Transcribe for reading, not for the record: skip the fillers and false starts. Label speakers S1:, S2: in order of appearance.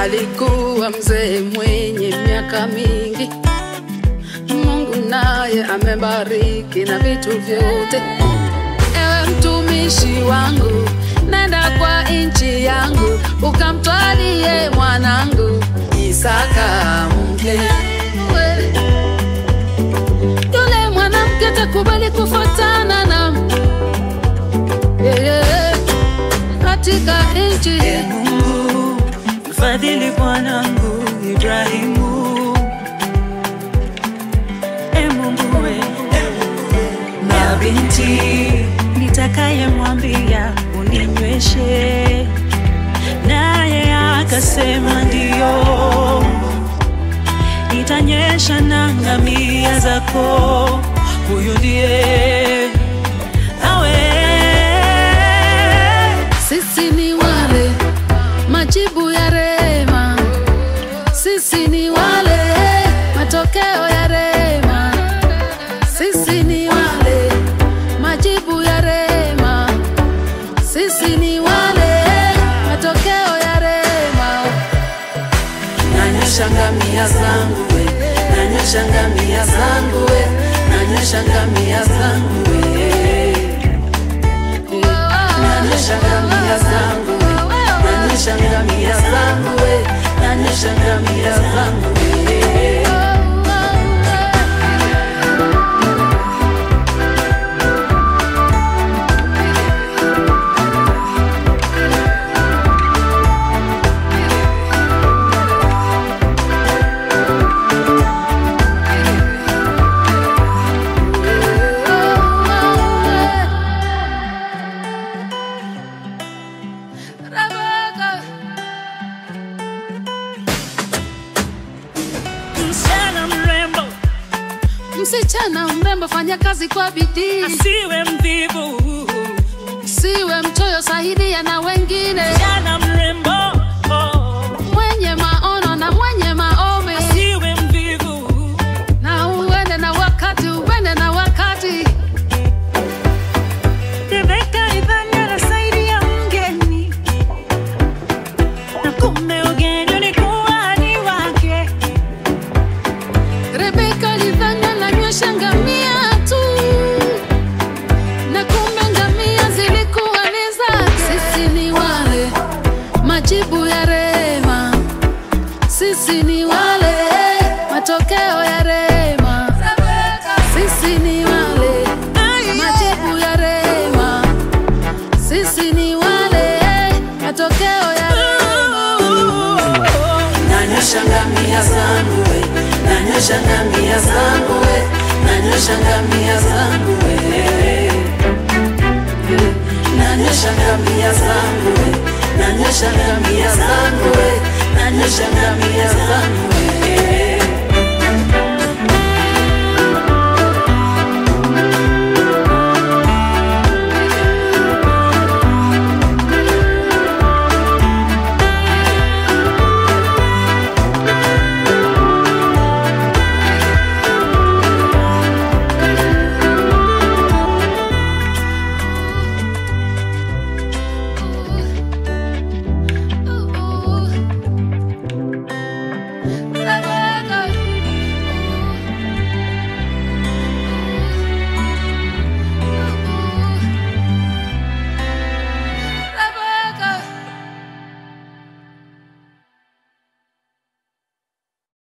S1: alikuwa mzee mwenye miaka mingi. Mungu naye amebariki na vitu vyote. Ewe mtumishi wangu, nenda kwa nchi yangu, ukamtwalie mwanangu Isaka mke. Yule mwanamke takubali kufuatana na katika nchi.
S2: Mungu mfadhili mwanangu Ibrahimu. Mungu we, na binti nitakaye mwambia uninyweshe, naye akasema ndio, nitanyesha na ngamia zako. Huyu ndiye awe.
S1: Sisi ni wale majibu ya rehema, sisi ni wale matokeo ya rehema, sisi ni wale majibu ya rehema, sisi ni wale matokeo ya rehema. Nanyosha ngamia zangu we, nanyosha ngamia zangu we, nanyosha ngamia zangu we, nanyosha ngamia zangu we, nanyosha ngamia zangu we, nanyosha ngamia zangu we. Msichana mrembo, fanya kazi kwa bidii,
S2: asiwe mvivu,
S1: siwe mchoyo, saidia na wengine.
S2: msichana mrembo,
S1: mwenye maono na mwenye maombi,
S2: asiwe mvivu,
S1: na uende na wakati, uende na wakati.
S2: Rebeka idhani anasaidia mgeni, na kumbe ugeni ulikuwa ni wake.
S1: Rebeka alidhani ananywesha ngamia tu, na kumbe ngamia zilikuwa ni zake. Sisi ni wale majibu ya rehema, sisi ni wale matokeo ya rehema, sisi ni wale majibu ya rehema, sisi ni wale matokeo ya rehema. Nanyosha ngamia zangu we, nanyosha ngamia zangu we, nanyosha ngamia zangu we, nanyosha ngamia zangu we, nanyosha ngamia zangu we, nanyosha ngamia zangu we.